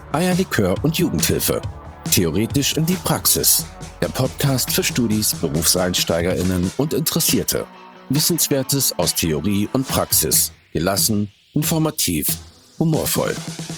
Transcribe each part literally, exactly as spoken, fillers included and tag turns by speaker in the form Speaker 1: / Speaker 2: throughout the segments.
Speaker 1: Eierlikör und Jugendhilfe. Theoretisch in die Praxis. Der Podcast für Studis, BerufseinsteigerInnen und Interessierte. Wissenswertes aus Theorie und Praxis. Gelassen, informativ, humorvoll.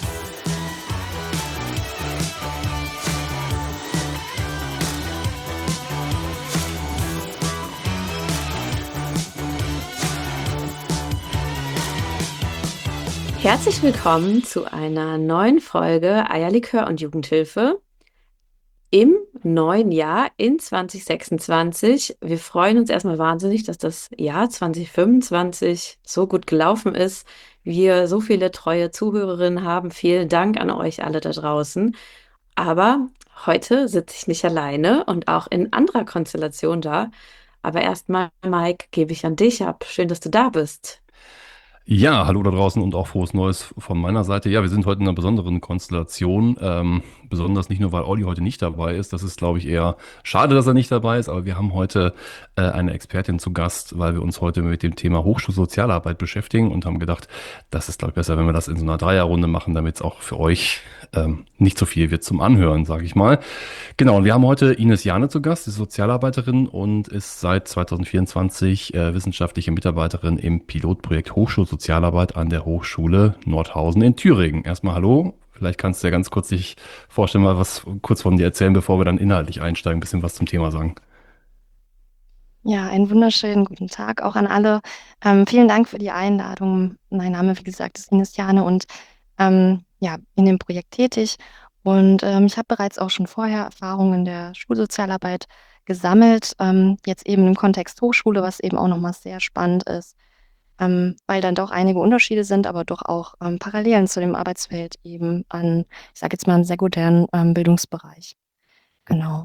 Speaker 2: Herzlich willkommen zu einer neuen Folge Eierlikör und Jugendhilfe im neuen Jahr in zwanzig sechsundzwanzig. Wir freuen uns erstmal wahnsinnig, dass das Jahr zwanzig fünfundzwanzig so gut gelaufen ist. Wir so viele treue Zuhörerinnen haben. Vielen Dank an euch alle da draußen. Aber heute sitze ich nicht alleine und auch in anderer Konstellation da. Aber erstmal, Mike, gebe ich an dich ab. Schön, dass du da bist.
Speaker 3: Ja, hallo da draußen und auch frohes Neues von meiner Seite. Ja, wir sind heute in einer besonderen Konstellation. Ähm, besonders nicht nur, weil Olli heute nicht dabei ist. Das ist, glaube ich, eher schade, dass er nicht dabei ist. Aber wir haben heute äh, eine Expertin zu Gast, weil wir uns heute mit dem Thema Hochschulsozialarbeit beschäftigen und haben gedacht, das ist, glaube ich, besser, wenn wir das in so einer Dreierrunde machen, damit es auch für euch ähm, nicht so viel wird zum Anhören, sage ich mal. Genau, und wir haben heute Ines Jahne zu Gast, ist Sozialarbeiterin und ist seit zwanzig vierundzwanzig äh, wissenschaftliche Mitarbeiterin im Pilotprojekt Hochschulsozialarbeit an der Hochschule Nordhausen in Thüringen. Erstmal hallo, vielleicht kannst du ja ganz kurz dich vorstellen, mal was kurz von dir erzählen, bevor wir dann inhaltlich einsteigen, ein bisschen was zum Thema sagen.
Speaker 4: Ja, einen wunderschönen guten Tag auch an alle. Ähm, vielen Dank für die Einladung. Mein Name, wie gesagt, ist Ines Jahne und ähm, ja, in dem Projekt tätig. Und ähm, ich habe bereits auch schon vorher Erfahrungen in der Schulsozialarbeit gesammelt, ähm, jetzt eben im Kontext Hochschule, was eben auch nochmal sehr spannend ist, ähm, weil dann doch einige Unterschiede sind, aber doch auch ähm, Parallelen zu dem Arbeitsfeld eben an, ich sage jetzt mal, einem sekundären ähm, Bildungsbereich. Genau.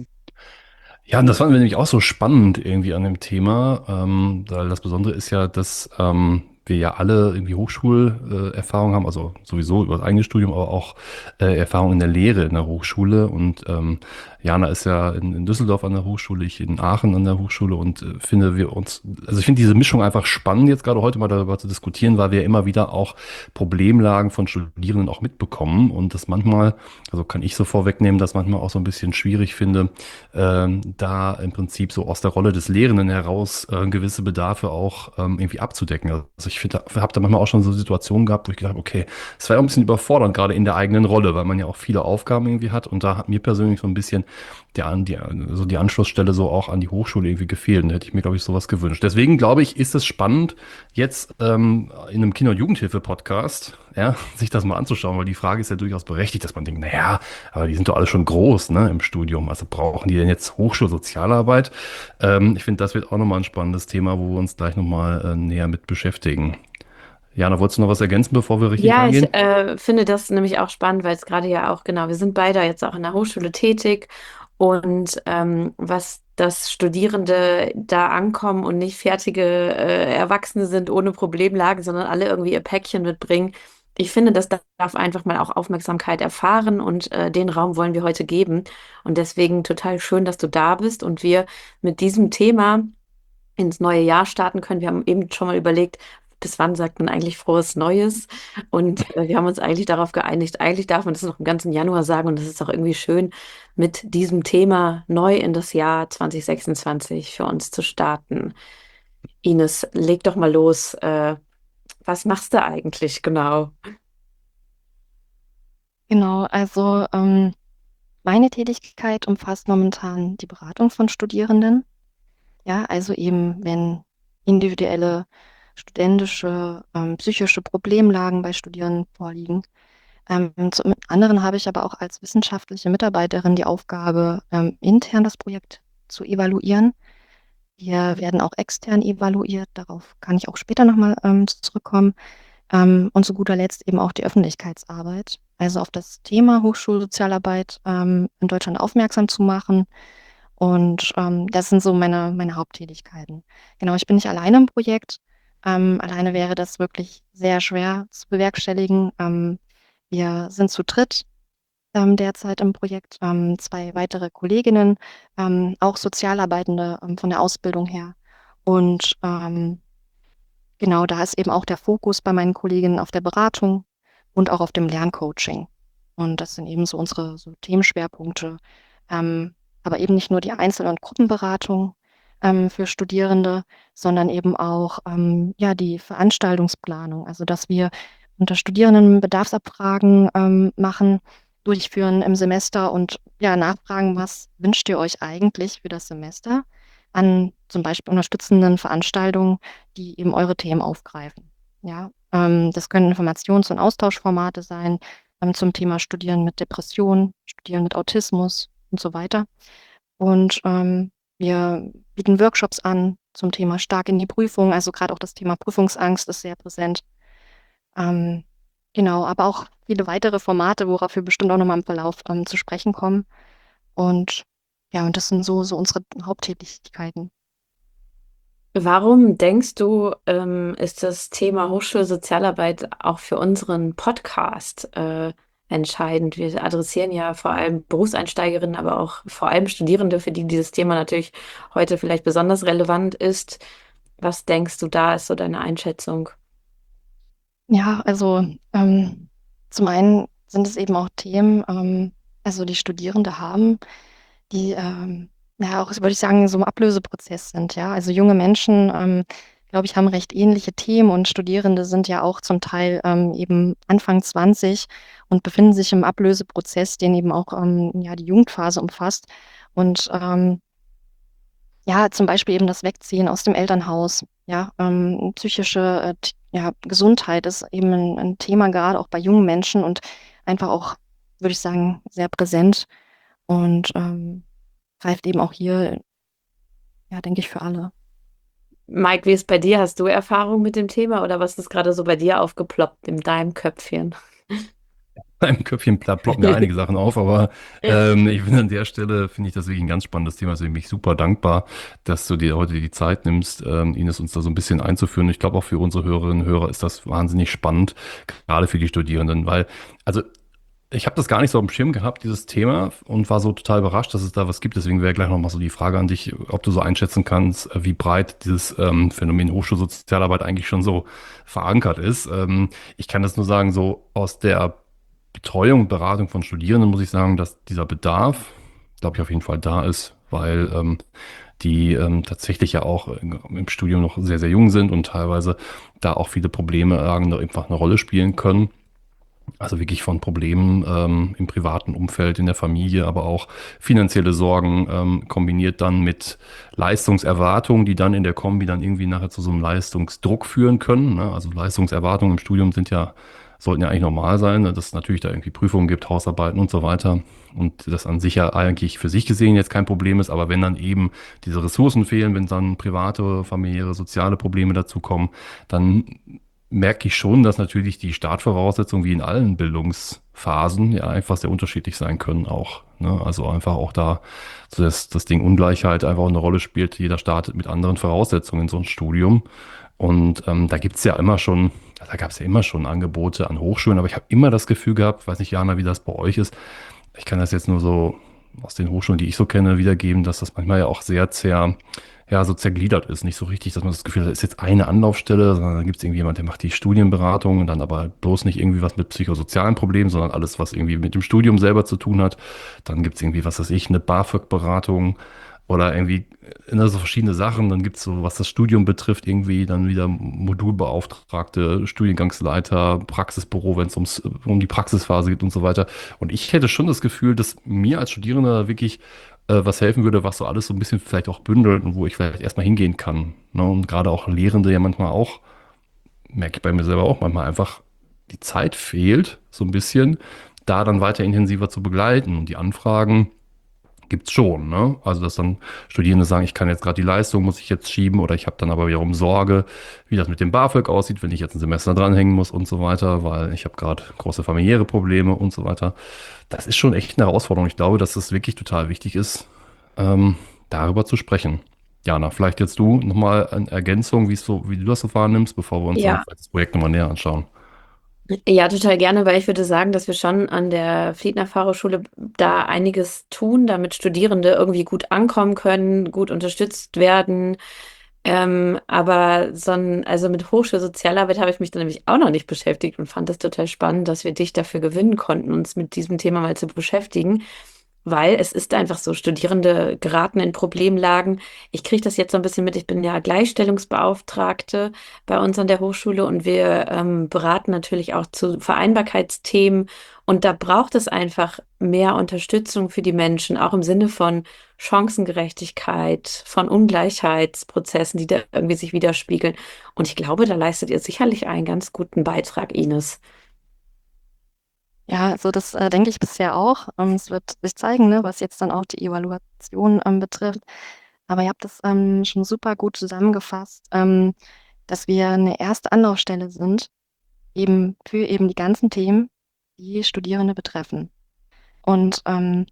Speaker 3: Ja, und das fanden wir nämlich auch so spannend irgendwie an dem Thema, ähm, weil das Besondere ist ja, dass ähm, wir ja alle irgendwie Hochschulerfahrung äh, Erfahrung haben, also sowieso über das eigene Studium, aber auch äh, Erfahrung in der Lehre in der Hochschule. Und ähm, Jana ist ja in, in Düsseldorf an der Hochschule, ich in Aachen an der Hochschule und äh, finde wir uns, also ich finde diese Mischung einfach spannend, jetzt gerade heute mal darüber zu diskutieren, weil wir immer wieder auch Problemlagen von Studierenden auch mitbekommen und das manchmal, also kann ich so vorwegnehmen, dass manchmal auch so ein bisschen schwierig finde, ähm, da im Prinzip so aus der Rolle des Lehrenden heraus äh, gewisse Bedarfe auch ähm, irgendwie abzudecken. Also ich finde, habe da manchmal auch schon so Situationen gehabt, wo ich gedacht habe, okay, es war ja auch ein bisschen überfordernd, gerade in der eigenen Rolle, weil man ja auch viele Aufgaben irgendwie hat und da hat mir persönlich so ein bisschen der, an- die, so die Anschlussstelle so auch an die Hochschule irgendwie gefehlt. Und da hätte ich mir, glaube ich, sowas gewünscht. Deswegen glaube ich, ist es spannend, jetzt ähm, in einem Kinder- und Jugendhilfe-Podcast, ja, sich das mal anzuschauen, weil die Frage ist ja durchaus berechtigt, dass man denkt, naja, aber die sind doch alle schon groß, ne, im Studium. Also brauchen die denn jetzt Hochschulsozialarbeit? Ähm, ich finde, das wird auch nochmal ein spannendes Thema, wo wir uns gleich nochmal äh, näher mit beschäftigen. Jana, wolltest du noch was ergänzen, bevor wir richtig
Speaker 2: Ja,
Speaker 3: reingehen?
Speaker 2: ich äh, finde das nämlich auch spannend, weil es gerade ja auch, genau, wir sind beide jetzt auch in der Hochschule tätig und ähm, was das Studierende da ankommen und nicht fertige äh, Erwachsene sind ohne Problemlagen, sondern alle irgendwie ihr Päckchen mitbringen. Ich finde, das darf einfach mal auch Aufmerksamkeit erfahren und äh, den Raum wollen wir heute geben. Und deswegen total schön, dass du da bist und wir mit diesem Thema ins neue Jahr starten können. Wir haben eben schon mal überlegt, bis wann sagt man eigentlich frohes Neues? Und äh, wir haben uns eigentlich darauf geeinigt, eigentlich darf man das noch im ganzen Januar sagen und das ist auch irgendwie schön, mit diesem Thema neu in das Jahr zwanzig sechsundzwanzig für uns zu starten. Ines, leg doch mal los. Äh, was machst du eigentlich genau?
Speaker 4: Genau, also ähm, meine Tätigkeit umfasst momentan die Beratung von Studierenden. Ja, also eben, wenn individuelle studentische, ähm, psychische Problemlagen bei Studierenden vorliegen. Ähm, zum anderen habe ich aber auch als wissenschaftliche Mitarbeiterin die Aufgabe, ähm, intern das Projekt zu evaluieren. Wir werden auch extern evaluiert, darauf kann ich auch später nochmal ähm, zurückkommen. Ähm, und zu guter Letzt eben auch die Öffentlichkeitsarbeit, also auf das Thema Hochschulsozialarbeit ähm, in Deutschland aufmerksam zu machen. Und ähm, das sind so meine, meine Haupttätigkeiten. Genau, ich bin nicht alleine im Projekt. Ähm, alleine wäre das wirklich sehr schwer zu bewerkstelligen. Ähm, wir sind zu dritt ähm, derzeit im Projekt, ähm, zwei weitere Kolleginnen, ähm, auch Sozialarbeitende ähm, von der Ausbildung her. Und ähm, genau, da ist eben auch der Fokus bei meinen Kolleginnen auf der Beratung und auch auf dem Lerncoaching. Und das sind eben so unsere so Themenschwerpunkte. Ähm, aber eben nicht nur die Einzel- und Gruppenberatung ähm, für Studierende, sondern eben auch ähm, ja, die Veranstaltungsplanung. Also dass wir unter Studierenden Bedarfsabfragen ähm, machen, durchführen im Semester und ja, nachfragen, was wünscht ihr euch eigentlich für das Semester an zum Beispiel unterstützenden Veranstaltungen, die eben eure Themen aufgreifen. Ja, ähm, das können Informations- und Austauschformate sein ähm, zum Thema Studieren mit Depressionen, Studieren mit Autismus und so weiter. Und ähm, wir bieten Workshops an zum Thema stark in die Prüfung. Also gerade auch das Thema Prüfungsangst ist sehr präsent. Ähm, genau, aber auch viele weitere Formate, worauf wir bestimmt auch nochmal im Verlauf ähm, zu sprechen kommen. Und ja, und das sind so, so unsere Haupttätigkeiten.
Speaker 2: Warum denkst du, ähm, ist das Thema Hochschulsozialarbeit auch für unseren Podcast äh, entscheidend? Wir adressieren ja vor allem Berufseinsteigerinnen, aber auch vor allem Studierende, für die dieses Thema natürlich heute vielleicht besonders relevant ist. Was denkst du, da ist so deine Einschätzung?
Speaker 4: Ja, also ähm, zum einen sind es eben auch Themen, ähm, also die Studierende haben, die ähm, ja auch, würde ich sagen, so im Ablöseprozess sind, ja. Also junge Menschen, ähm, glaube ich, haben recht ähnliche Themen und Studierende sind ja auch zum Teil ähm, eben Anfang zwanzig und befinden sich im Ablöseprozess, den eben auch ähm, ja, die Jugendphase umfasst. Und ähm, ja, zum Beispiel eben das Wegziehen aus dem Elternhaus. Ja, ähm, psychische äh, t- ja, Gesundheit ist eben ein, ein Thema, gerade auch bei jungen Menschen und einfach auch, würde ich sagen, sehr präsent und ähm, greift eben auch hier, ja, denke ich, für alle.
Speaker 2: Mike, wie ist bei dir? Hast du Erfahrung mit dem Thema oder was ist gerade so bei dir aufgeploppt in deinem Köpfchen?
Speaker 3: Im Köpfchen pla- ploppen ja einige Sachen auf, aber ähm, ich finde an der Stelle, finde ich das wirklich ein ganz spannendes Thema. Also ich bin ich super dankbar, dass du dir heute die Zeit nimmst, ähm, Ines, uns da so ein bisschen einzuführen. Ich glaube auch für unsere Hörerinnen und Hörer ist das wahnsinnig spannend, gerade für die Studierenden, weil, also ich habe das gar nicht so auf dem Schirm gehabt, dieses Thema, und war so total überrascht, dass es da was gibt. Deswegen wäre gleich nochmal so die Frage an dich, ob du so einschätzen kannst, äh, wie breit dieses ähm, Phänomen Hochschulsozialarbeit eigentlich schon so verankert ist. Ähm, ich kann das nur sagen, so aus der Betreuung und Beratung von Studierenden muss ich sagen, dass dieser Bedarf, glaube ich, auf jeden Fall da ist, weil ähm, die ähm, tatsächlich ja auch im Studium noch sehr, sehr jung sind und teilweise da auch viele Probleme irgendwie einfach eine Rolle spielen können. Also wirklich von Problemen ähm, im privaten Umfeld, in der Familie, aber auch finanzielle Sorgen ähm, kombiniert dann mit Leistungserwartungen, die dann in der Kombi dann irgendwie nachher zu so einem Leistungsdruck führen können. Ne? Also Leistungserwartungen im Studium sind ja, sollten ja eigentlich normal sein, ne? Dass es natürlich da irgendwie Prüfungen gibt, Hausarbeiten und so weiter. Und das an sich ja eigentlich für sich gesehen jetzt kein Problem ist, aber wenn dann eben diese Ressourcen fehlen, wenn dann private, familiäre, soziale Probleme dazukommen, dann merke ich schon, dass natürlich die Startvoraussetzungen wie in allen Bildungsphasen ja einfach sehr unterschiedlich sein können auch. Ne? Also einfach auch da, so dass das Ding Ungleichheit einfach eine Rolle spielt. Jeder startet mit anderen Voraussetzungen in so ein Studium. Und ähm, da gibt's ja immer schon, da gab's ja immer schon Angebote an Hochschulen, aber ich habe immer das Gefühl gehabt, weiß nicht, Jana, wie das bei euch ist. Ich kann das jetzt nur so aus den Hochschulen, die ich so kenne, wiedergeben, dass das manchmal ja auch sehr, sehr ja, so zergliedert ist. Nicht so richtig, dass man das Gefühl hat, das ist jetzt eine Anlaufstelle, sondern dann gibt es irgendwie jemand, der macht die Studienberatung und dann aber bloß nicht irgendwie was mit psychosozialen Problemen, sondern alles, was irgendwie mit dem Studium selber zu tun hat. Dann gibt es irgendwie, was weiß ich, eine BAföG-Beratung oder irgendwie ne, so verschiedene Sachen. Dann gibt es so, was das Studium betrifft, irgendwie dann wieder Modulbeauftragte, Studiengangsleiter, Praxisbüro, wenn es ums um die Praxisphase geht und so weiter. Und ich hätte schon das Gefühl, dass mir als Studierender wirklich äh, was helfen würde, was so alles so ein bisschen vielleicht auch bündelt und wo ich vielleicht erstmal hingehen kann. Ne? Und gerade auch Lehrende ja manchmal auch, merke ich bei mir selber auch manchmal einfach, die Zeit fehlt, so ein bisschen, da dann weiter intensiver zu begleiten. Und die Anfragen gibt's schon, ne? Also, dass dann Studierende sagen, ich kann jetzt gerade die Leistung, muss ich jetzt schieben oder ich habe dann aber wiederum Sorge, wie das mit dem BAföG aussieht, wenn ich jetzt ein Semester dranhängen muss und so weiter, weil ich habe gerade große familiäre Probleme und so weiter. Das ist schon echt eine Herausforderung. Ich glaube, dass es wirklich total wichtig ist, ähm, darüber zu sprechen. Jana, vielleicht jetzt du nochmal eine Ergänzung, wie es so, wie du das so wahrnimmst, bevor wir uns dann
Speaker 2: Ja,
Speaker 3: vielleicht das Projekt nochmal näher anschauen.
Speaker 2: ja, total gerne, weil ich würde sagen, dass wir schon an der Fliedner Fachhochschule da einiges tun, damit Studierende irgendwie gut ankommen können, gut unterstützt werden. Ähm, aber so ein, also mit Hochschulsozialarbeit habe ich mich dann nämlich auch noch nicht beschäftigt und fand das total spannend, dass wir dich dafür gewinnen konnten, uns mit diesem Thema mal zu beschäftigen, weil es ist einfach so, Studierende geraten in Problemlagen. Ich kriege das jetzt so ein bisschen mit, ich bin ja Gleichstellungsbeauftragte bei uns an der Hochschule und wir ähm, beraten natürlich auch zu Vereinbarkeitsthemen und da braucht es einfach mehr Unterstützung für die Menschen, auch im Sinne von Chancengerechtigkeit, von Ungleichheitsprozessen, die da irgendwie sich widerspiegeln. Und ich glaube, da leistet ihr sicherlich einen ganz guten Beitrag, Ines.
Speaker 4: Ja, also das äh, denke ich bisher auch. Ähm, es wird sich zeigen, ne, was jetzt dann auch die Evaluation ähm, betrifft. Aber ihr habt das ähm, schon super gut zusammengefasst, ähm, dass wir eine erste Anlaufstelle sind, eben für eben die ganzen Themen, die Studierende betreffen. Und ähm,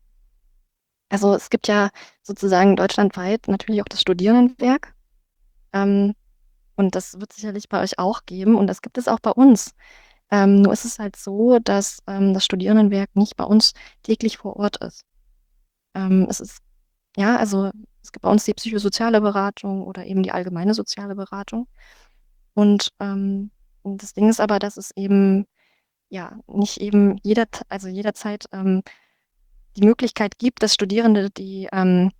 Speaker 4: also es gibt ja sozusagen deutschlandweit natürlich auch das Studierendenwerk. Ähm, und das wird sicherlich bei euch auch geben. Und das gibt es auch bei uns. Ähm, nur ist es halt so, dass ähm, das Studierendenwerk nicht bei uns täglich vor Ort ist. Ähm, es ist, ja, also es gibt bei uns die psychosoziale Beratung oder eben die allgemeine soziale Beratung. Und ähm, und das Ding ist aber, dass es eben, ja, nicht eben jeder, also jederzeit ähm, die Möglichkeit gibt, dass Studierende, die ähm,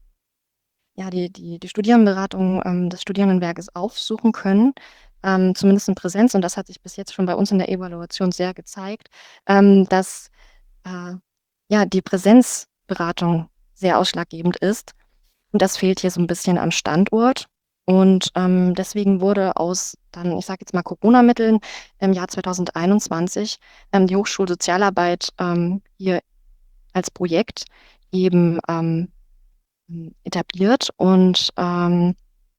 Speaker 4: ja, die, die, die Studierendenberatung ähm, des Studierendenwerkes aufsuchen können, ähm, zumindest in Präsenz. Und das hat sich bis jetzt schon bei uns in der Evaluation sehr gezeigt, ähm, dass äh, ja, die Präsenzberatung sehr ausschlaggebend ist. Und das fehlt hier so ein bisschen am Standort. Und ähm, deswegen wurde aus dann, ich sage jetzt mal Corona-Mitteln im Jahr zwanzig einundzwanzig ähm, die Hochschulsozialarbeit ähm, hier als Projekt eben ähm, etabliert. Und ähm,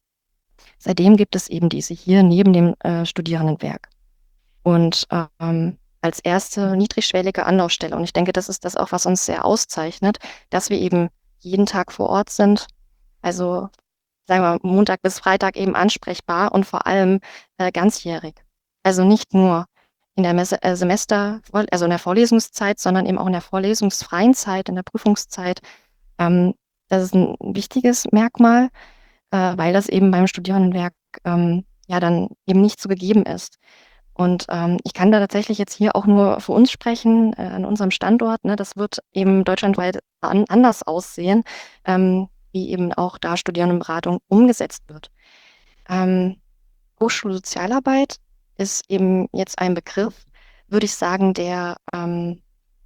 Speaker 4: seitdem gibt es eben diese hier neben dem äh, Studierendenwerk. Und ähm, als erste niedrigschwellige Anlaufstelle. Und ich denke, das ist das auch, was uns sehr auszeichnet, dass wir eben jeden Tag vor Ort sind. Also sagen wir Montag bis Freitag eben ansprechbar und vor allem äh, ganzjährig. Also nicht nur in der Messe, äh, Semester, also in der Vorlesungszeit, sondern eben auch in der vorlesungsfreien Zeit, in der Prüfungszeit. Ähm, das ist ein wichtiges Merkmal, äh, weil das eben beim Studierendenwerk ähm, ja dann eben nicht so gegeben ist. Und ähm, ich kann da tatsächlich jetzt hier auch nur für uns sprechen, äh, an unserem Standort. Ne, das wird eben deutschlandweit an, anders aussehen, ähm, wie eben auch da Studierendenberatung umgesetzt wird. Ähm, Hochschulsozialarbeit ist eben jetzt ein Begriff, würde ich sagen, der, ähm,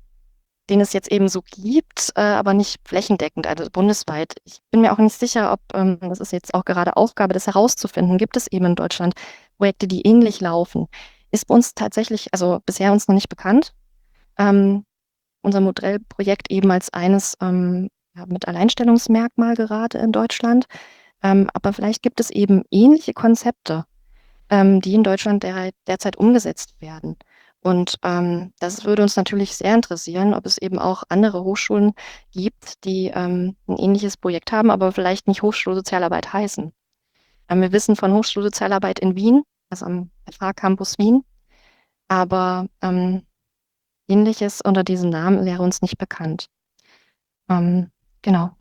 Speaker 4: den es jetzt eben so gibt, äh, aber nicht flächendeckend, also bundesweit. Ich bin mir auch nicht sicher, ob, ähm, das ist jetzt auch gerade Aufgabe, das herauszufinden, gibt es eben in Deutschland Projekte, die ähnlich laufen. Ist bei uns tatsächlich, also bisher uns noch nicht bekannt. Ähm, unser Modellprojekt eben als eines ähm, ja, mit Alleinstellungsmerkmal gerade in Deutschland. Ähm, aber vielleicht gibt es eben ähnliche Konzepte, ähm, die in Deutschland der, derzeit umgesetzt werden. Und ähm, das würde uns natürlich sehr interessieren, ob es eben auch andere Hochschulen gibt, die ähm, ein ähnliches Projekt haben, aber vielleicht nicht Hochschulsozialarbeit heißen. Ähm, wir wissen von Hochschulsozialarbeit in Wien, also am F H Campus Wien, aber ähm, ähnliches unter diesem Namen wäre uns nicht bekannt. Ähm, genau.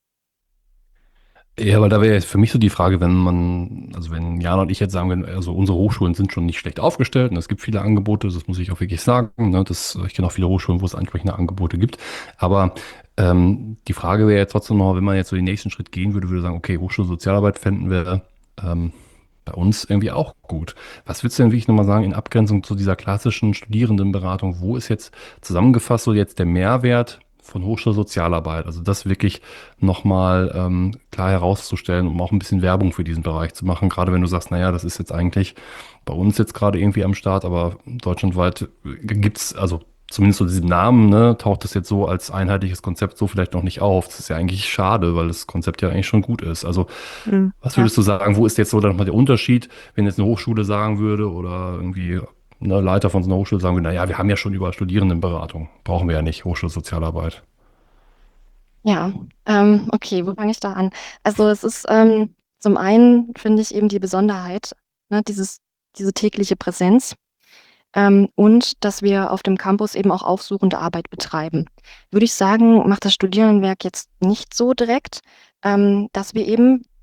Speaker 3: Ja, weil da wäre jetzt für mich so die Frage, wenn man, also wenn Jana und ich jetzt sagen, wenn, also unsere Hochschulen sind schon nicht schlecht aufgestellt und es gibt viele Angebote, das muss ich auch wirklich sagen. Ne, das, ich kenne auch viele Hochschulen, wo es entsprechende Angebote gibt. Aber ähm, die Frage wäre jetzt trotzdem noch, wenn man jetzt so den nächsten Schritt gehen würde, würde sagen, okay, Hochschulsozialarbeit fänden wir ähm, bei uns irgendwie auch gut. Was würdest du denn wirklich nochmal sagen in Abgrenzung zu dieser klassischen Studierendenberatung? Wo ist jetzt zusammengefasst so jetzt der Mehrwert von Hochschulsozialarbeit? Also das wirklich nochmal ähm, klar herauszustellen, um auch ein bisschen Werbung für diesen Bereich zu machen. Gerade wenn du sagst, naja, das ist jetzt eigentlich bei uns jetzt gerade irgendwie am Start, aber deutschlandweit gibt's, also zumindest so diesen Namen, ne, taucht das jetzt so als einheitliches Konzept so vielleicht noch nicht auf. Das ist ja eigentlich schade, weil das Konzept ja eigentlich schon gut ist. Also
Speaker 4: Mhm.
Speaker 3: was
Speaker 4: Ja.
Speaker 3: würdest du sagen, wo ist jetzt so dann mal der Unterschied, wenn jetzt eine Hochschule sagen würde oder irgendwie eine Leiter von so einer Hochschule sagen würde, naja, wir haben ja schon überall Studierendenberatung, brauchen wir ja nicht, Hochschulsozialarbeit.
Speaker 4: Ja, ähm, okay, wo fange ich da an? Also es ist ähm, zum einen, finde ich, eben die Besonderheit, ne, dieses, diese tägliche Präsenz ähm, und dass wir auf dem Campus eben auch aufsuchende Arbeit betreiben. Würde ich sagen, macht das Studierendenwerk jetzt nicht so direkt, ähm, dass wir eben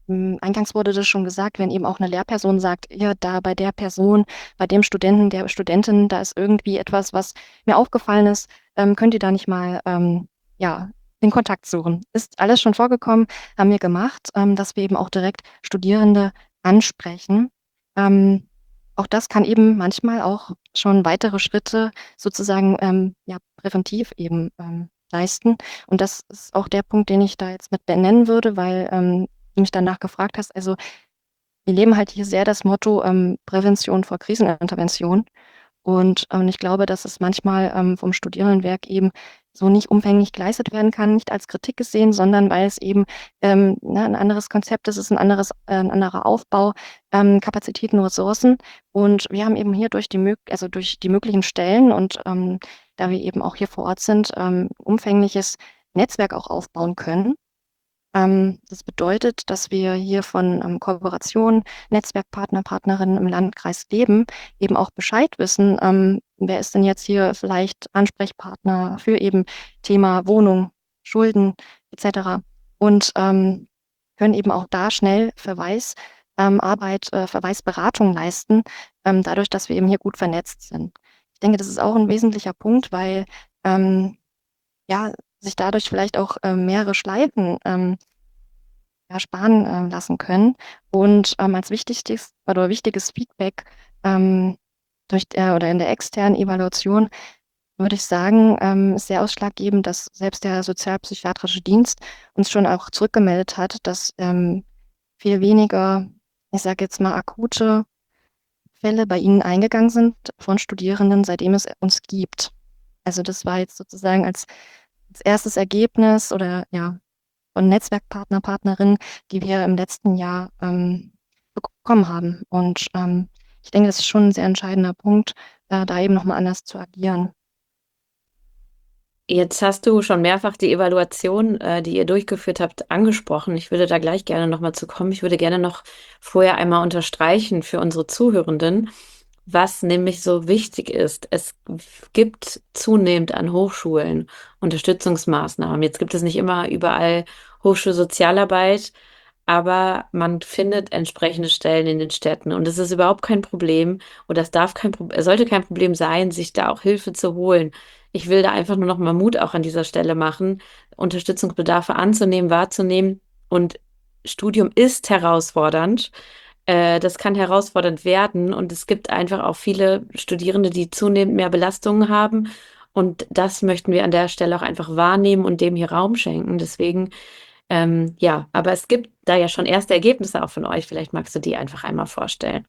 Speaker 4: m, eingangs wurde das schon gesagt, wenn eben auch eine Lehrperson sagt, ja, da bei der Person, bei dem Studenten, der Studentin, da ist irgendwie etwas, was mir aufgefallen ist, ähm, könnt ihr da nicht mal, ähm, ja, den Kontakt suchen. Ist alles schon vorgekommen, haben wir gemacht, ähm, dass wir eben auch direkt Studierende ansprechen. Ähm, auch das kann eben manchmal auch schon weitere Schritte sozusagen ähm, ja, präventiv eben ähm, leisten. Und das ist auch der Punkt, den ich da jetzt mit benennen würde, weil ähm, du mich danach gefragt hast. Also wir leben halt hier sehr das Motto ähm, Prävention vor Krisenintervention. Und ähm, ich glaube, dass es manchmal ähm, vom Studierendenwerk eben so nicht umfänglich geleistet werden kann, nicht als Kritik gesehen, sondern weil es eben ähm, ne, ein anderes Konzept ist, es ist ein anderes, äh, ein anderer Aufbau, ähm, Kapazitäten, Ressourcen. Und wir haben eben hier durch die, mög also durch die möglichen Stellen und ähm, da wir eben auch hier vor Ort sind, ähm, umfängliches Netzwerk auch aufbauen können. Ähm, das bedeutet, dass wir hier von ähm, Kooperationen, Netzwerkpartner, Partnerinnen im Landkreis leben, eben auch Bescheid wissen, ähm, wer ist denn jetzt hier vielleicht Ansprechpartner für eben Thema Wohnung, Schulden et cetera. Und ähm, können eben auch da schnell Verweis, ähm, Arbeit, äh, Verweisberatung leisten, ähm, dadurch, dass wir eben hier gut vernetzt sind. Ich denke, das ist auch ein wesentlicher Punkt, weil ähm, ja, sich dadurch vielleicht auch ähm, mehrere Schleifen ähm, ja, sparen ähm, lassen können. Und ähm, als wichtigstes oder wichtiges Feedback ähm, durch äh, oder in der externen Evaluation würde ich sagen, ähm, ist sehr ausschlaggebend, dass selbst der sozialpsychiatrische Dienst uns schon auch zurückgemeldet hat, dass ähm, viel weniger, ich sage jetzt mal, akute Fälle bei Ihnen eingegangen sind von Studierenden, seitdem es uns gibt. Also das war jetzt sozusagen als, als erstes Ergebnis oder ja, von Netzwerkpartner, Partnerinnen, die wir im letzten Jahr ähm, bekommen haben. Und ähm, ich denke, das ist schon ein sehr entscheidender Punkt, äh, da eben nochmal anders zu agieren.
Speaker 2: Jetzt hast du schon mehrfach die Evaluation, äh, die ihr durchgeführt habt, angesprochen. Ich würde da gleich gerne nochmal zu kommen. Ich würde gerne noch vorher einmal unterstreichen für unsere Zuhörenden, was nämlich so wichtig ist. Es gibt zunehmend an Hochschulen Unterstützungsmaßnahmen. Jetzt gibt es nicht immer überall Hochschulsozialarbeit, aber man findet entsprechende Stellen in den Städten. Und es ist überhaupt kein Problem, oder es darf kein Problem, es sollte kein Problem sein, sich da auch Hilfe zu holen. Ich will da einfach nur noch mal Mut auch an dieser Stelle machen, Unterstützungsbedarfe anzunehmen, wahrzunehmen. Und Studium ist herausfordernd. Äh, das kann herausfordernd werden. Und es gibt einfach auch viele Studierende, die zunehmend mehr Belastungen haben. Und das möchten wir an der Stelle auch einfach wahrnehmen und dem hier Raum schenken. Deswegen, ähm, ja, aber es gibt da ja schon erste Ergebnisse auch von euch. Vielleicht magst du die einfach einmal vorstellen.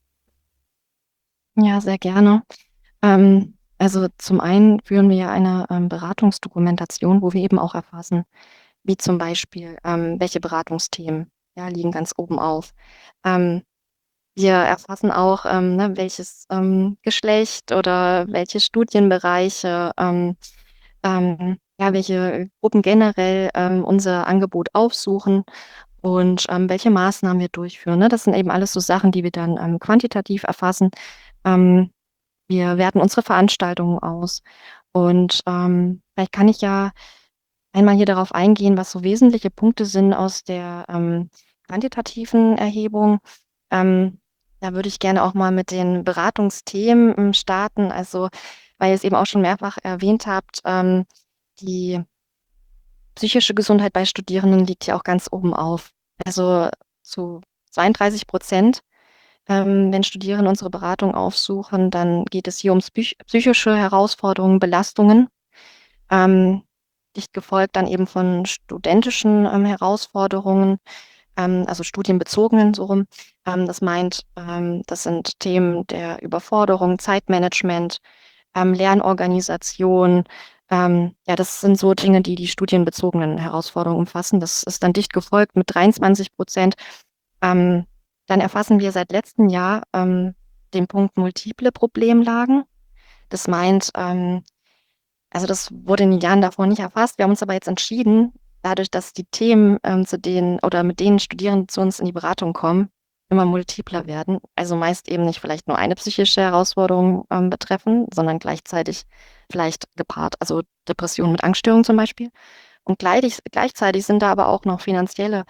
Speaker 4: Ja, sehr gerne. Ähm, also zum einen führen wir ja eine ähm, Beratungsdokumentation, wo wir eben auch erfassen, wie zum Beispiel, ähm, welche Beratungsthemen ja, liegen ganz oben auf. Ähm, wir erfassen auch, ähm, ne, welches ähm, Geschlecht oder welche Studienbereiche, ähm, ähm, ja, welche Gruppen generell ähm, unser Angebot aufsuchen und ähm, welche Maßnahmen wir durchführen. Ne? Das sind eben alles so Sachen, die wir dann ähm, quantitativ erfassen. Ähm, wir werten unsere Veranstaltungen aus. Und ähm, vielleicht kann ich ja einmal hier darauf eingehen, was so wesentliche Punkte sind aus der ähm, quantitativen Erhebung. Ähm, da würde ich gerne auch mal mit den Beratungsthemen ähm, starten. Also, weil ihr es eben auch schon mehrfach erwähnt habt, ähm, die psychische Gesundheit bei Studierenden liegt ja auch ganz oben auf. Also zu zweiunddreißig Prozent. Ähm, wenn Studierende unsere Beratung aufsuchen, dann geht es hier um psych psychische Herausforderungen, Belastungen, ähm, dicht gefolgt dann eben von studentischen ähm, Herausforderungen, ähm, also studienbezogenen so rum. Ähm, das meint, ähm, das sind Themen der Überforderung, Zeitmanagement, ähm, Lernorganisation. Ähm, ja, das sind so Dinge, die die studienbezogenen Herausforderungen umfassen. Das ist dann dicht gefolgt mit dreiundzwanzig Prozent. Ähm, dann erfassen wir seit letztem Jahr ähm, den Punkt multiple Problemlagen. Das meint, ähm, also das wurde in den Jahren davor nicht erfasst. Wir haben uns aber jetzt entschieden, dadurch, dass die Themen, ähm, zu denen oder mit denen Studierende zu uns in die Beratung kommen, immer multipler werden. Also meist eben nicht vielleicht nur eine psychische Herausforderung ähm, betreffen, sondern gleichzeitig vielleicht gepaart, also Depressionen mit Angststörungen zum Beispiel. Und gleich, gleichzeitig sind da aber auch noch finanzielle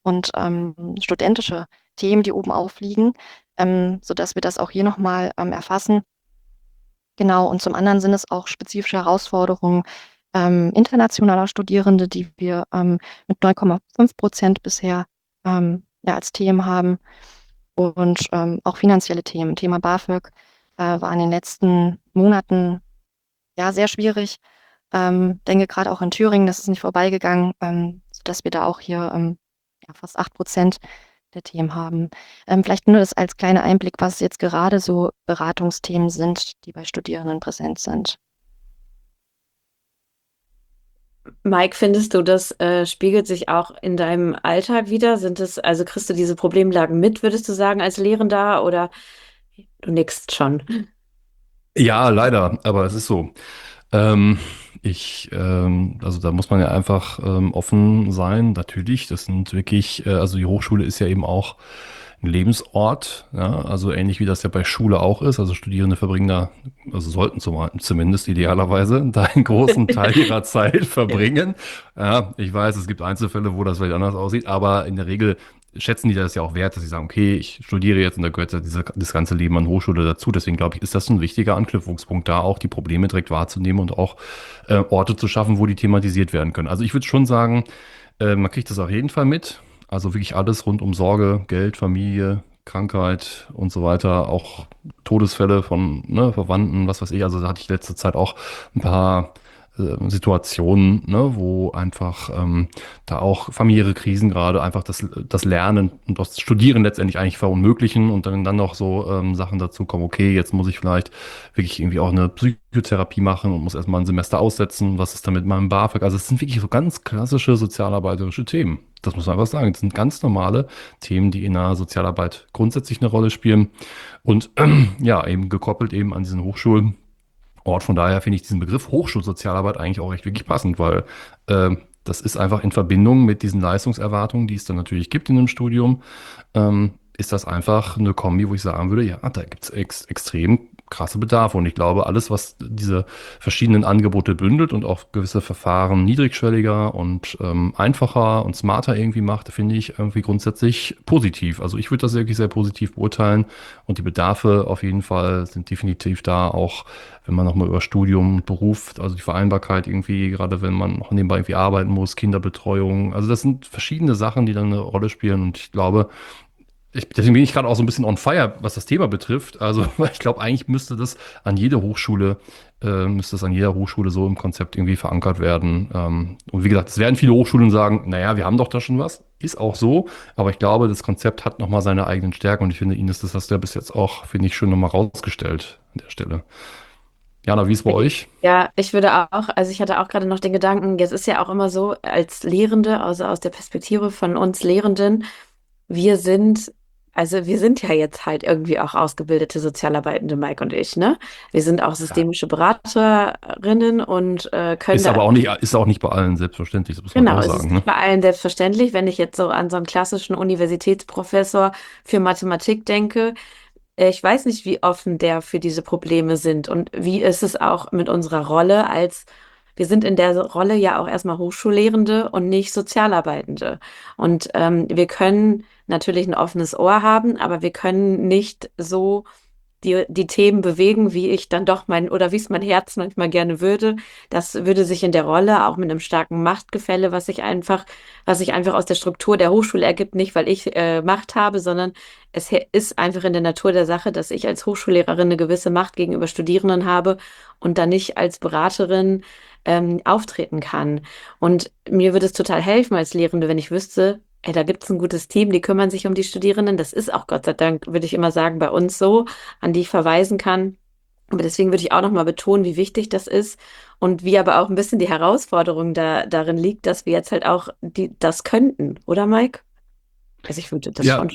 Speaker 4: und ähm, studentische Themen, die oben aufliegen, ähm, sodass wir das auch hier nochmal ähm, erfassen. Genau, und zum anderen sind es auch spezifische Herausforderungen ähm, internationaler Studierende, die wir ähm, mit neun Komma fünf Prozent bisher ähm, ja, als Themen haben. Und ähm, auch finanzielle Themen. Thema BAföG äh, war in den letzten Monaten ja sehr schwierig. Ähm, denke gerade auch in Thüringen, das ist nicht vorbeigegangen, ähm, sodass wir da auch hier ähm, ja, fast acht Prozent der Themen haben. Ähm, vielleicht nur das als kleiner Einblick, was jetzt gerade so Beratungsthemen sind, die bei Studierenden präsent sind.
Speaker 2: Mike, findest du, das äh, spiegelt sich auch in deinem Alltag wieder? Sind es, also kriegst du diese Problemlagen mit, würdest du sagen, als Lehrender oder du nickst schon?
Speaker 3: Ja, leider, aber es ist so. Ähm, ich, ähm, also da muss man ja einfach ähm, offen sein, natürlich. Das sind wirklich, äh, also die Hochschule ist ja eben auch ein Lebensort, ja, also ähnlich wie das ja bei Schule auch ist. Also Studierende verbringen da, also sollten zum, zumindest idealerweise da einen großen Teil ihrer Zeit verbringen. Ja, ich weiß, es gibt Einzelfälle, wo das vielleicht anders aussieht, aber in der Regel schätzen die das ja auch wert, dass sie sagen, okay, ich studiere jetzt und da gehört ja diese, das ganze Leben an Hochschule dazu. Deswegen glaube ich, ist das ein wichtiger Anknüpfungspunkt, da auch die Probleme direkt wahrzunehmen und auch äh, Orte zu schaffen, wo die thematisiert werden können. Also ich würde schon sagen, äh, man kriegt das auf jeden Fall mit. Also wirklich alles rund um Sorge, Geld, Familie, Krankheit und so weiter, auch Todesfälle von ne, Verwandten, was weiß ich. Also da hatte ich letzte Zeit auch ein paar äh, Situationen, ne, wo einfach ähm, da auch familiäre Krisen gerade einfach das, das Lernen und das Studieren letztendlich eigentlich verunmöglichen und dann, dann noch so ähm, Sachen dazu kommen, okay, jetzt muss ich vielleicht wirklich irgendwie auch eine Psychotherapie machen und muss erstmal ein Semester aussetzen, was ist dann mit meinem BAföG? Also es sind wirklich so ganz klassische sozialarbeiterische Themen. Das muss man einfach sagen. Das sind ganz normale Themen, die in der Sozialarbeit grundsätzlich eine Rolle spielen und ähm, ja, eben gekoppelt eben an diesen Hochschulen. Ort. Von daher finde ich diesen Begriff Hochschulsozialarbeit eigentlich auch echt wirklich passend, weil äh, das ist einfach in Verbindung mit diesen Leistungserwartungen, die es dann natürlich gibt in einem Studium, ähm, ist das einfach eine Kombi, wo ich sagen würde, ja, da gibt es ex extrem krasse Bedarfe. Und ich glaube, alles, was diese verschiedenen Angebote bündelt und auch gewisse Verfahren niedrigschwelliger und ähm, einfacher und smarter irgendwie macht, finde ich irgendwie grundsätzlich positiv. Also ich würde das wirklich sehr positiv beurteilen und die Bedarfe auf jeden Fall sind definitiv da, auch wenn man nochmal über Studium und Beruf, also die Vereinbarkeit irgendwie, gerade wenn man noch nebenbei irgendwie arbeiten muss, Kinderbetreuung, also das sind verschiedene Sachen, die dann eine Rolle spielen und ich glaube, ich, deswegen bin ich gerade auch so ein bisschen on fire, was das Thema betrifft. Also, weil ich glaube, eigentlich müsste das an jede Hochschule, äh, müsste das an jeder Hochschule so im Konzept irgendwie verankert werden. Ähm, und wie gesagt, es werden viele Hochschulen sagen, naja, wir haben doch da schon was. Ist auch so. Aber ich glaube, das Konzept hat nochmal seine eigenen Stärken. Und ich finde, Ines, das hast du ja bis jetzt auch, finde ich, schön nochmal rausgestellt an der Stelle. Jana, wie ist bei euch?
Speaker 2: Ja, ich würde auch, also ich hatte auch gerade noch den Gedanken, jetzt ist ja auch immer so, als Lehrende, also aus der Perspektive von uns Lehrenden, wir sind, also wir sind ja jetzt halt irgendwie auch ausgebildete Sozialarbeitende, Mike und ich, ne? Wir sind auch
Speaker 3: Ja.
Speaker 2: systemische Beraterinnen und äh, können
Speaker 3: Ist
Speaker 2: da,
Speaker 3: aber auch nicht, ist auch nicht bei allen selbstverständlich, das muss man
Speaker 2: genau,
Speaker 3: auch
Speaker 2: es ist
Speaker 3: sagen, ne?
Speaker 2: nicht bei allen selbstverständlich, wenn ich jetzt so an so einen klassischen Universitätsprofessor für Mathematik denke. Äh, Ich weiß nicht, wie offen der für diese Probleme sind und wie ist es auch mit unserer Rolle als, wir sind in der Rolle ja auch erstmal Hochschullehrende und nicht Sozialarbeitende. Und ähm, wir können natürlich ein offenes Ohr haben, aber wir können nicht so die, die Themen bewegen, wie ich dann doch mein, oder wie es mein Herz manchmal gerne würde. Das würde sich in der Rolle auch mit einem starken Machtgefälle, was sich einfach, was sich einfach aus der Struktur der Hochschule ergibt, nicht weil ich äh, Macht habe, sondern es he- ist einfach in der Natur der Sache, dass ich als Hochschullehrerin eine gewisse Macht gegenüber Studierenden habe und dann nicht als Beraterin ähm, auftreten kann. Und mir würde es total helfen als Lehrende, wenn ich wüsste, ey, da gibt es ein gutes Team, die kümmern sich um die Studierenden. Das ist auch Gott sei Dank, würde ich immer sagen, bei uns so, an die ich verweisen kann. Aber deswegen würde ich auch nochmal betonen, wie wichtig das ist und wie aber auch ein bisschen die Herausforderung da, darin liegt, dass wir jetzt halt auch die, das könnten, oder Mike? Also ich würde das
Speaker 3: Ja,
Speaker 2: schon.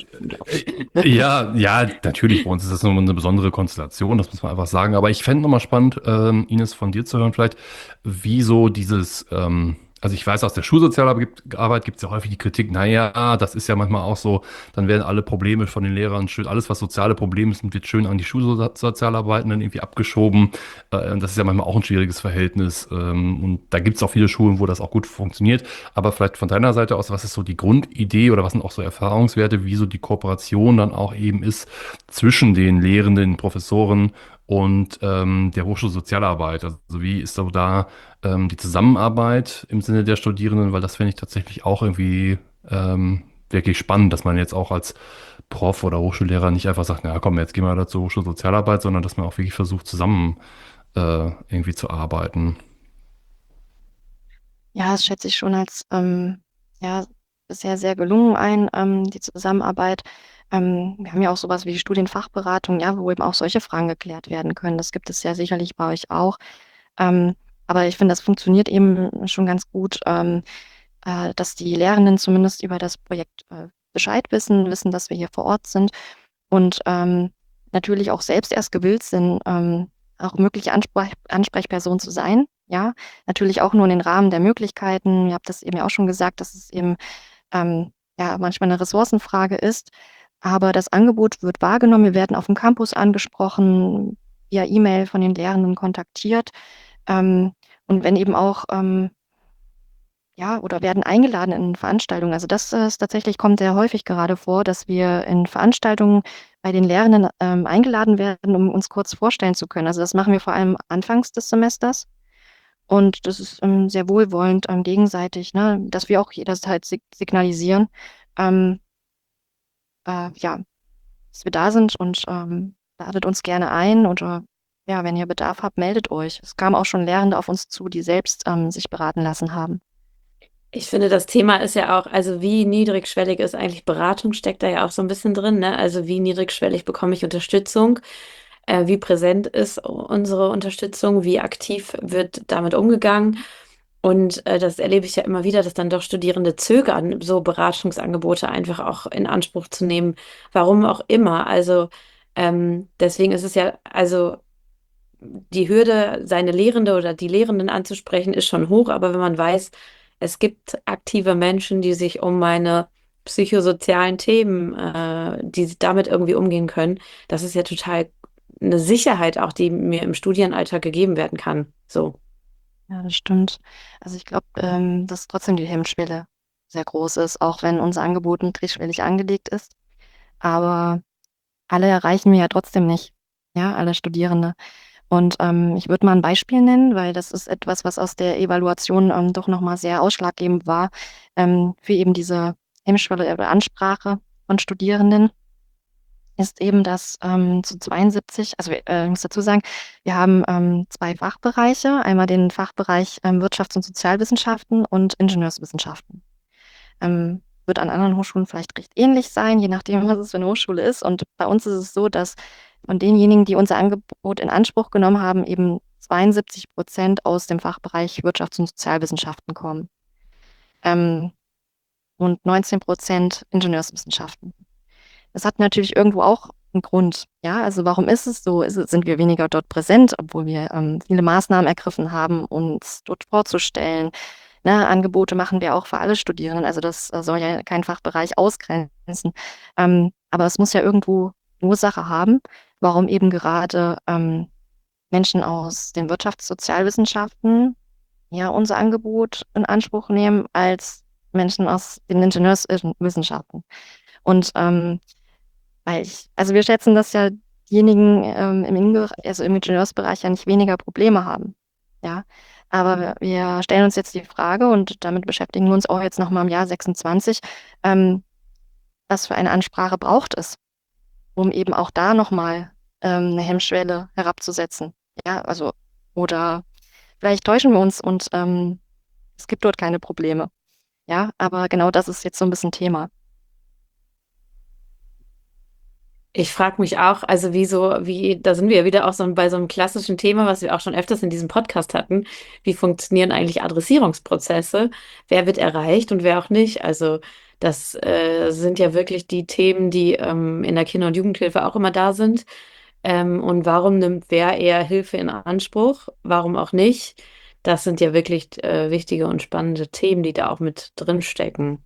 Speaker 3: äh, ja, ja, natürlich, bei uns ist das nochmal eine besondere Konstellation, das muss man einfach sagen. Aber ich fände nochmal spannend, ähm, Ines, von dir zu hören vielleicht, wie so dieses, ähm, Also ich weiß, aus der Schulsozialarbeit gibt es ja häufig die Kritik, naja, das ist ja manchmal auch so, dann werden alle Probleme von den Lehrern schön, alles was soziale Probleme sind, wird schön an die Schulsozialarbeitenden irgendwie abgeschoben. Äh, und das ist ja manchmal auch ein schwieriges Verhältnis. Ähm, und da gibt es auch viele Schulen, wo das auch gut funktioniert. Aber vielleicht von deiner Seite aus, was ist so die Grundidee oder was sind auch so Erfahrungswerte, wie so die Kooperation dann auch eben ist zwischen den Lehrenden, Professoren und ähm, der Hochschulsozialarbeit? Also wie ist so da ähm, die Zusammenarbeit im Sinne der Studierenden, weil das finde ich tatsächlich auch irgendwie ähm, wirklich spannend, dass man jetzt auch als Prof oder Hochschullehrer nicht einfach sagt, na komm, jetzt gehen wir da zur Hochschulsozialarbeit, sondern dass man auch wirklich versucht, zusammen äh, irgendwie zu arbeiten.
Speaker 4: Ja, das schätze ich schon als ähm, ja, bisher sehr gelungen ein, ähm, die Zusammenarbeit. Ähm, wir haben ja auch sowas wie die Studienfachberatung, ja, wo eben auch solche Fragen geklärt werden können. Das gibt es ja sicherlich bei euch auch. Ähm, aber ich finde, das funktioniert eben schon ganz gut, ähm, äh, dass die Lehrenden zumindest über das Projekt äh, Bescheid wissen, wissen, dass wir hier vor Ort sind und ähm, natürlich auch selbst erst gewillt sind, ähm, auch mögliche Ansprech Ansprechperson zu sein. Ja, natürlich auch nur in den Rahmen der Möglichkeiten. Ihr habt das eben ja auch schon gesagt, dass es eben ähm, ja manchmal eine Ressourcenfrage ist. Aber das Angebot wird wahrgenommen. Wir werden auf dem Campus angesprochen, via E-Mail von den Lehrenden kontaktiert. Ähm, und wenn eben auch ähm, ja, oder werden eingeladen in Veranstaltungen. Also das äh, ist tatsächlich kommt sehr häufig gerade vor, dass wir in Veranstaltungen bei den Lehrenden ähm, eingeladen werden, um uns kurz vorstellen zu können. Also das machen wir vor allem anfangs des Semesters. Und das ist ähm, sehr wohlwollend ähm, gegenseitig, ne, dass wir auch jederzeit sig signalisieren, ähm, äh, ja, dass wir da sind und ähm, ladet uns gerne ein. Und äh, ja, wenn ihr Bedarf habt, meldet euch. Es kamen auch schon Lehrende auf uns zu, die selbst ähm, sich beraten lassen haben.
Speaker 2: Ich finde, das Thema ist ja auch, also wie niedrigschwellig ist eigentlich Beratung, steckt da ja auch so ein bisschen drin, ne? Also wie niedrigschwellig bekomme ich Unterstützung, äh, wie präsent ist unsere Unterstützung, wie aktiv wird damit umgegangen. Und äh, das erlebe ich ja immer wieder, dass dann doch Studierende zögern, so Beratungsangebote einfach auch in Anspruch zu nehmen. Warum auch immer. Also ähm, deswegen ist es ja, also die Hürde, seine Lehrende oder die Lehrenden anzusprechen, ist schon hoch, aber wenn man weiß, es gibt aktive Menschen, die sich um meine psychosozialen Themen, äh, die damit irgendwie umgehen können, das ist ja total eine Sicherheit auch, die mir im Studienalltag gegeben werden kann. So.
Speaker 4: Ja, das stimmt. Also ich glaube, ähm, dass trotzdem die Hemmschwelle sehr groß ist, auch wenn unser Angebot niedrigschwellig angelegt ist. Aber alle erreichen wir ja trotzdem nicht, ja, alle Studierende. Und ähm, ich würde mal ein Beispiel nennen, weil das ist etwas, was aus der Evaluation ähm, doch nochmal sehr ausschlaggebend war, ähm, für eben diese Hemmschwelle oder Ansprache von Studierenden, ist eben, dass ähm, zu zweiundsiebzig, also äh, ich muss dazu sagen, wir haben ähm, zwei Fachbereiche, einmal den Fachbereich ähm, Wirtschafts- und Sozialwissenschaften und Ingenieurswissenschaften. Ähm, wird an anderen Hochschulen vielleicht recht ähnlich sein, je nachdem, was es für eine Hochschule ist. Und bei uns ist es so, dass von denjenigen, die unser Angebot in Anspruch genommen haben, eben zweiundsiebzig Prozent aus dem Fachbereich Wirtschafts- und Sozialwissenschaften kommen ähm, und neunzehn Prozent Ingenieurswissenschaften. Das hat natürlich irgendwo auch einen Grund. Ja, also warum ist es so? Ist es, sind wir weniger dort präsent, obwohl wir ähm, viele Maßnahmen ergriffen haben, uns dort vorzustellen? Ne, Angebote machen wir auch für alle Studierenden. Also das äh, soll ja keinen Fachbereich ausgrenzen. Ähm, aber es muss ja irgendwo eine Ursache haben, warum eben gerade ähm, Menschen aus den Wirtschafts- und Sozialwissenschaften ja unser Angebot in Anspruch nehmen als Menschen aus den Ingenieurswissenschaften. Und ähm, weil ich, also wir schätzen, dass ja diejenigen ähm, im, Inge also im Ingenieursbereich ja nicht weniger Probleme haben. Ja, aber wir, wir stellen uns jetzt die Frage und damit beschäftigen wir uns auch jetzt nochmal im Jahr sechsundzwanzig, ähm, was für eine Ansprache braucht es, um eben auch da nochmal ähm, eine Hemmschwelle herabzusetzen. Ja, also, oder vielleicht täuschen wir uns und ähm, es gibt dort keine Probleme. Ja, aber genau das ist jetzt so ein bisschen Thema.
Speaker 2: Ich frage mich auch, also wie so, wie, da sind wir ja wieder auch so bei so einem klassischen Thema, was wir auch schon öfters in diesem Podcast hatten. Wie funktionieren eigentlich Adressierungsprozesse? Wer wird erreicht und wer auch nicht? Also das äh, sind ja wirklich die Themen, die ähm, in der Kinder- und Jugendhilfe auch immer da sind. Ähm, und warum nimmt wer eher Hilfe in Anspruch? Warum auch nicht? das sind ja wirklich äh, wichtige und spannende Themen, die da auch mit drin stecken.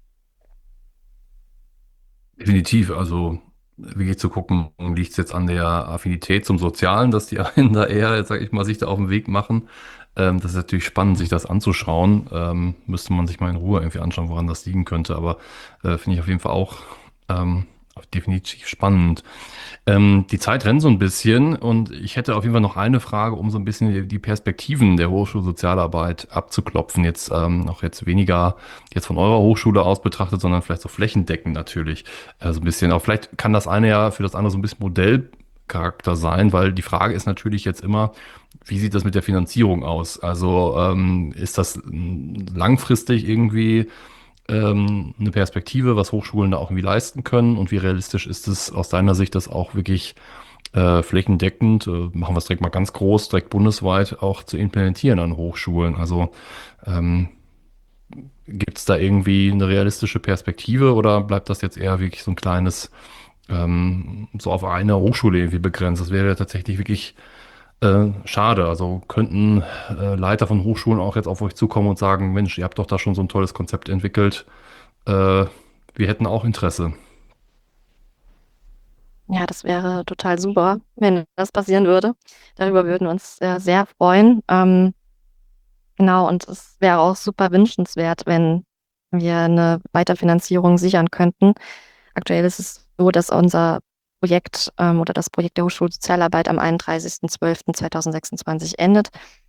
Speaker 3: Definitiv, also wirklich zu gucken, liegt es jetzt an der Affinität zum Sozialen, dass die einen da eher, jetzt sag ich mal, sich da auf den Weg machen. Ähm, das ist natürlich spannend, sich das anzuschauen. Ähm, müsste man sich mal in Ruhe irgendwie anschauen, woran das liegen könnte. Aber äh, finde ich auf jeden Fall auch ähm, definitiv spannend. Ähm, die Zeit rennt so ein bisschen und ich hätte auf jeden Fall noch eine Frage, um so ein bisschen die, die Perspektiven der Hochschulsozialarbeit abzuklopfen. Jetzt ähm, auch jetzt weniger jetzt von eurer Hochschule aus betrachtet, sondern vielleicht so flächendeckend natürlich. Also ein bisschen, auch vielleicht kann das eine ja für das andere so ein bisschen Modellcharakter sein, weil die Frage ist natürlich jetzt immer, wie sieht das mit der Finanzierung aus? Also ähm, ist das mm, langfristig irgendwie ähm, eine Perspektive, was Hochschulen da auch irgendwie leisten können und wie realistisch ist es aus deiner Sicht, das auch wirklich äh, flächendeckend, äh, machen wir es direkt mal ganz groß, direkt bundesweit auch zu implementieren an Hochschulen? Also ähm, gibt es da irgendwie eine realistische Perspektive oder bleibt das jetzt eher wirklich so ein kleines, ähm, so auf eine Hochschule irgendwie begrenzt? Das wäre ja tatsächlich wirklich äh, schade. Also könnten äh, Leiter von Hochschulen auch jetzt auf euch zukommen und sagen, Mensch, ihr habt doch da schon so ein tolles Konzept entwickelt. Äh, wir hätten auch Interesse.
Speaker 4: Ja, das wäre total super, wenn das passieren würde. Darüber würden wir uns äh, sehr freuen. Ähm, genau, und es wäre auch super wünschenswert, wenn wir eine Weiterfinanzierung sichern könnten. Aktuell ist es so, dass unser Projekt ähm, oder das Projekt der Hochschulsozialarbeit am einunddreißigsten zwölften zweitausendsechsundzwanzig endet.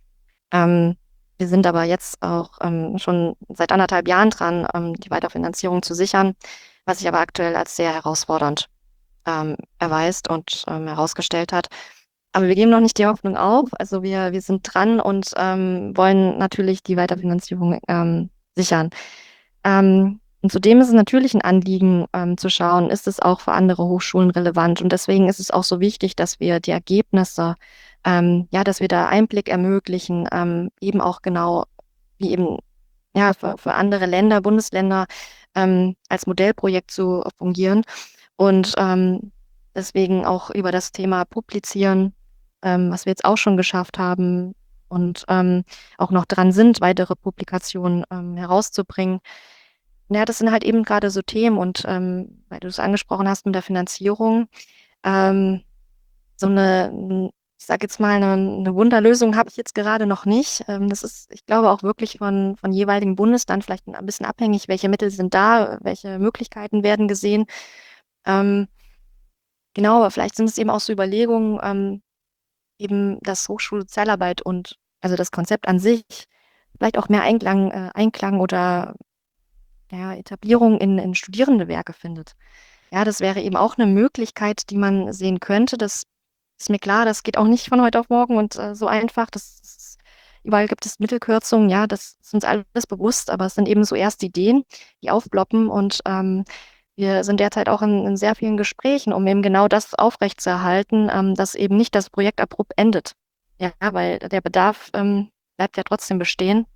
Speaker 4: Ähm, wir sind aber jetzt auch ähm, schon seit anderthalb Jahren dran, ähm, die Weiterfinanzierung zu sichern, was sich aber aktuell als sehr herausfordernd ähm, erweist und ähm, herausgestellt hat. Aber wir geben noch nicht die Hoffnung auf. Also wir, wir sind dran und ähm, wollen natürlich die Weiterfinanzierung ähm, sichern. Ähm, und zudem ist es natürlich ein Anliegen, ähm, zu schauen, ist es auch für andere Hochschulen relevant? Und deswegen ist es auch so wichtig, dass wir die Ergebnisse, ähm, ja, dass wir da Einblick ermöglichen, ähm, eben auch genau wie eben ja, für, für andere Länder, Bundesländer ähm, als Modellprojekt zu fungieren. Und ähm, deswegen auch über das Thema Publizieren, ähm, was wir jetzt auch schon geschafft haben und ähm, auch noch dran sind, weitere Publikationen ähm, herauszubringen. Ja, das sind halt eben gerade so Themen und ähm, weil du es angesprochen hast mit der Finanzierung, ähm, so eine, n- ich sage jetzt mal, eine, eine Wunderlösung habe ich jetzt gerade noch nicht. Ähm, das ist, ich glaube, auch wirklich von, von jeweiligen Bundesland vielleicht ein bisschen abhängig, welche Mittel sind da, welche Möglichkeiten werden gesehen. Ähm, genau, aber vielleicht sind es eben auch so Überlegungen, ähm, eben dass Hochschulsozialarbeit und also das Konzept an sich vielleicht auch mehr Einklang, äh, Einklang oder ja, Etablierung in, in Studierendenwerke findet. Ja, das wäre eben auch eine Möglichkeit, die man sehen könnte. Das ist mir klar, das geht auch nicht von heute auf morgen und äh, so einfach. Das ist, überall gibt es Mittelkürzungen, ja, das ist uns alles bewusst, aber es sind eben so erste Ideen, die aufploppen und ähm, wir sind derzeit auch in, in sehr vielen Gesprächen, um eben genau das aufrechtzuerhalten, ähm, dass eben nicht das Projekt abrupt endet. Ja, weil der Bedarf ähm, bleibt ja trotzdem bestehen.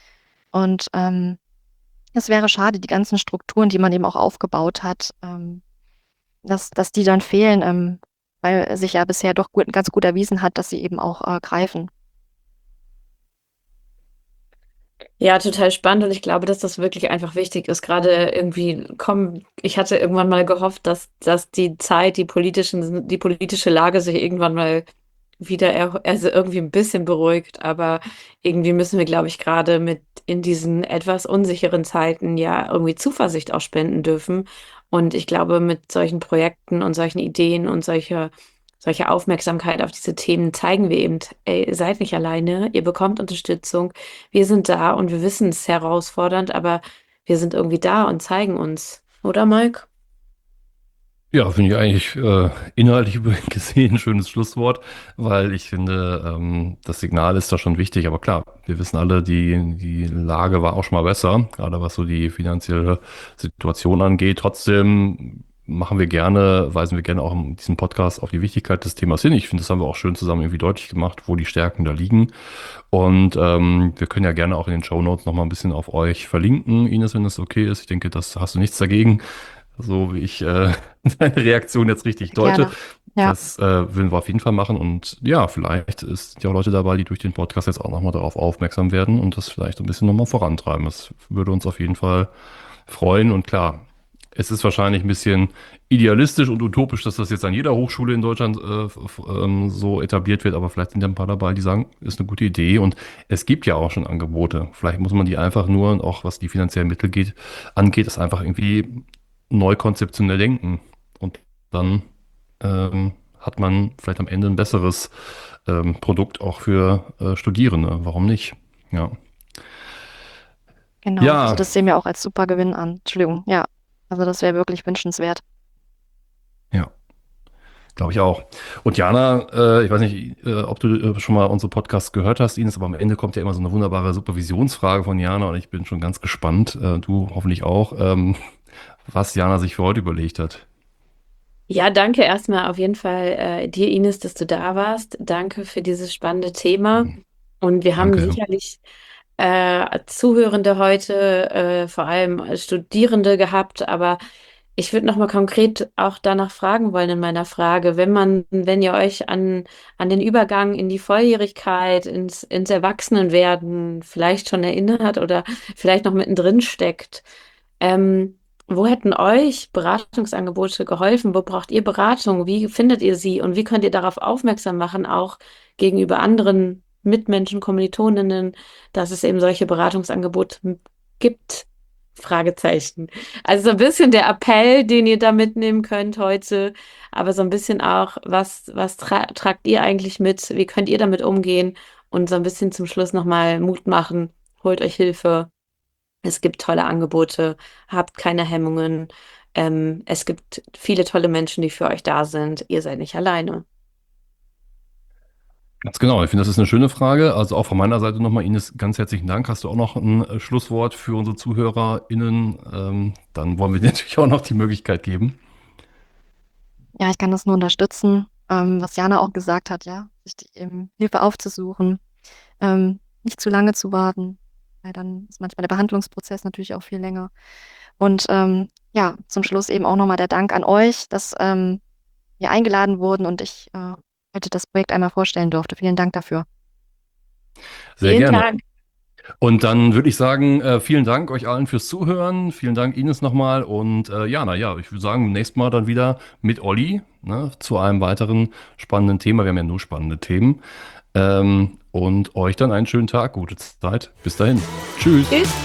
Speaker 4: Und ähm, es wäre schade, die ganzen Strukturen, die man eben auch aufgebaut hat, ähm, dass, dass die dann fehlen, ähm, weil sich ja bisher doch gut, ganz gut erwiesen hat, dass sie eben auch äh, greifen.
Speaker 2: Ja, total spannend und ich glaube, dass das wirklich einfach wichtig ist. Gerade irgendwie kommen, ich hatte irgendwann mal gehofft, dass, dass die Zeit, die politischen, die politische Lage sich irgendwann mal wieder, er, also irgendwie ein bisschen beruhigt, aber irgendwie müssen wir, glaube ich, gerade mit in diesen etwas unsicheren Zeiten ja irgendwie Zuversicht auch spenden dürfen. Und ich glaube, mit solchen Projekten und solchen Ideen und solcher, solcher Aufmerksamkeit auf diese Themen zeigen wir eben, ey, ihr seid nicht alleine, ihr bekommt Unterstützung, wir sind da und wir wissen, es ist herausfordernd, aber wir sind irgendwie da und zeigen uns. Oder, Mike?
Speaker 3: Ja, finde ich eigentlich äh, inhaltlich gesehen ein schönes Schlusswort, weil ich finde, ähm, das Signal ist da schon wichtig. Aber klar, wir wissen alle, die, die Lage war auch schon mal besser, gerade was so die finanzielle Situation angeht. Trotzdem machen wir gerne, weisen wir gerne auch in diesem Podcast auf die Wichtigkeit des Themas hin. Ich finde, das haben wir auch schön zusammen irgendwie deutlich gemacht, wo die Stärken da liegen. Und ähm, wir können ja gerne auch in den Shownotes noch mal ein bisschen auf euch verlinken, Ines, wenn das okay ist. Ich denke, das hast du nichts dagegen. so wie ich äh, deine Reaktion jetzt richtig deute.
Speaker 4: Gerne. Ja.
Speaker 3: Das äh, würden wir auf jeden Fall machen. Und ja, vielleicht ist ja auch Leute dabei, die durch den Podcast jetzt auch nochmal darauf aufmerksam werden und das vielleicht ein bisschen nochmal vorantreiben. Das würde uns auf jeden Fall freuen. Und klar, es ist wahrscheinlich ein bisschen idealistisch und utopisch, dass das jetzt an jeder Hochschule in Deutschland äh, f- ähm, so etabliert wird, aber vielleicht sind ja ein paar dabei, die sagen, ist eine gute Idee. Und es gibt ja auch schon Angebote. Vielleicht muss man die einfach nur, und auch was die finanziellen Mittel geht, angeht, ist einfach irgendwie neu konzeptionell denken. Und dann ähm, hat man vielleicht am Ende ein besseres ähm, Produkt auch für äh, Studierende. Warum nicht? Ja.
Speaker 4: Genau, also
Speaker 3: Ja,
Speaker 4: das sehen wir auch als super Gewinn an. Entschuldigung, ja. Also das wäre wirklich wünschenswert.
Speaker 3: ja. Glaube ich auch. Und Jana, äh, ich weiß nicht, äh, ob du äh, schon mal unsere Podcasts gehört hast, Ines, aber am Ende kommt ja immer so eine wunderbare Supervisionsfrage von Jana und ich bin schon ganz gespannt, äh, du hoffentlich auch, ähm, was Jana sich für heute überlegt hat.
Speaker 2: Ja, danke erstmal auf jeden Fall äh, dir, Ines, dass du da warst. Danke für dieses spannende Thema.
Speaker 3: Mhm.
Speaker 2: Und wir haben
Speaker 3: Danke.
Speaker 2: sicherlich äh, Zuhörende heute, äh, vor allem Studierende gehabt, aber ich würde noch mal konkret auch danach fragen wollen in meiner Frage, wenn man, wenn ihr euch an, an den Übergang in die Volljährigkeit, ins, ins Erwachsenenwerden vielleicht schon erinnert oder vielleicht noch mittendrin steckt, ähm, wo hätten euch Beratungsangebote geholfen? Wo braucht ihr Beratung? Wie findet ihr sie? Und wie könnt ihr darauf aufmerksam machen, auch gegenüber anderen Mitmenschen, Kommilitoninnen, dass es eben solche Beratungsangebote m- gibt? Fragezeichen. Also so ein bisschen der Appell, den ihr da mitnehmen könnt heute, aber so ein bisschen auch, was, was tra tragt ihr eigentlich mit? Wie könnt ihr damit umgehen? Und so ein bisschen zum Schluss nochmal Mut machen. Holt euch Hilfe. Es gibt tolle Angebote, habt keine Hemmungen. Ähm, es gibt viele tolle Menschen, die für euch da sind. Ihr seid nicht alleine.
Speaker 3: Ganz genau, ich finde, das ist eine schöne Frage. Also auch von meiner Seite nochmal, Ines, ganz herzlichen Dank. Hast du auch noch ein äh, Schlusswort für unsere ZuhörerInnen? Ähm, dann wollen wir dir natürlich auch noch die Möglichkeit geben.
Speaker 4: Ja, ich kann das nur unterstützen, ähm, was Jana auch gesagt hat, ja, sich die, eben Hilfe aufzusuchen, ähm, nicht zu lange zu warten, weil dann ist manchmal der Behandlungsprozess natürlich auch viel länger. Und ähm, ja, zum Schluss eben auch nochmal der Dank an euch, dass ähm, wir eingeladen wurden und ich äh, heute das Projekt einmal vorstellen durfte. Vielen Dank dafür.
Speaker 3: Sehr
Speaker 2: Vielen
Speaker 3: gerne.
Speaker 2: Dank.
Speaker 3: Und dann würde ich sagen, äh, vielen Dank euch allen fürs Zuhören. Vielen Dank Ines nochmal. Und äh, Jana, ja, ich würde sagen, nächstes Mal dann wieder mit Olli, ne, zu einem weiteren spannenden Thema. Wir haben ja nur spannende Themen. Ähm, und euch dann einen schönen Tag, gute Zeit. Bis dahin. Tschüss.
Speaker 2: Tschüss.